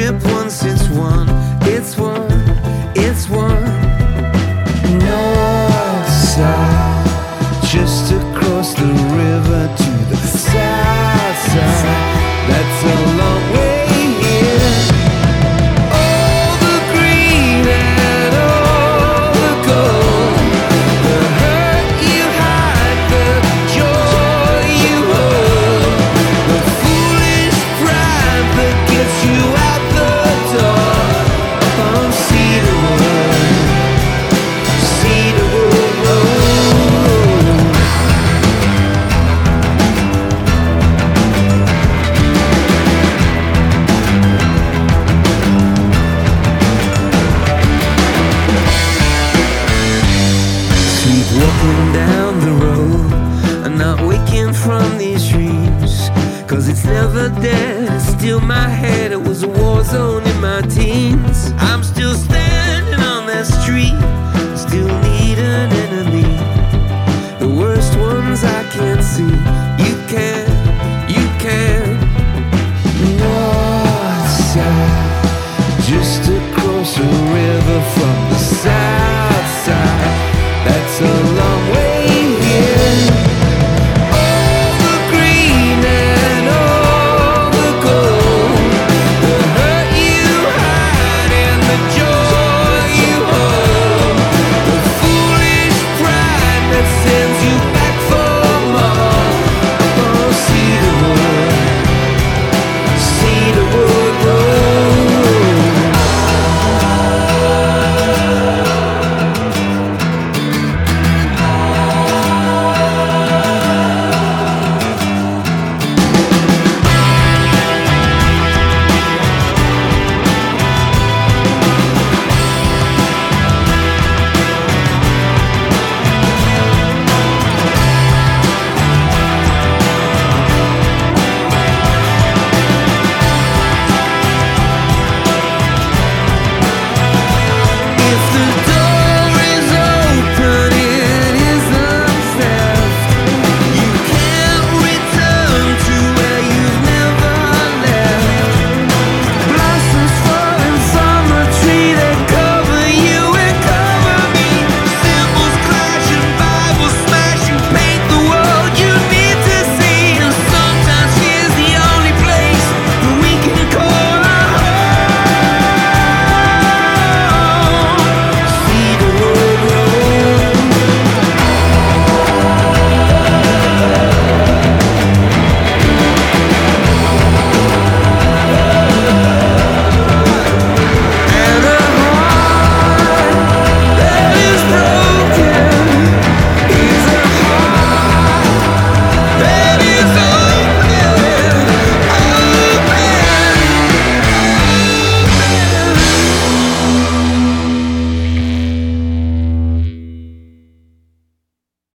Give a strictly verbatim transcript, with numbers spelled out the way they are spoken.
trip once it's one, it's one, it's one. North side, just across the river to the south side. That's a long way here. All the green and all the gold, the hurt you hide, the joy you hold, the foolish pride that gets you out the door. On Cedarwood, Cedarwood Road. Keep walking down the road and not waking from these dreams, cause it's never dead. Still my head, it was a war zone in my teens. I'm still standing on that street,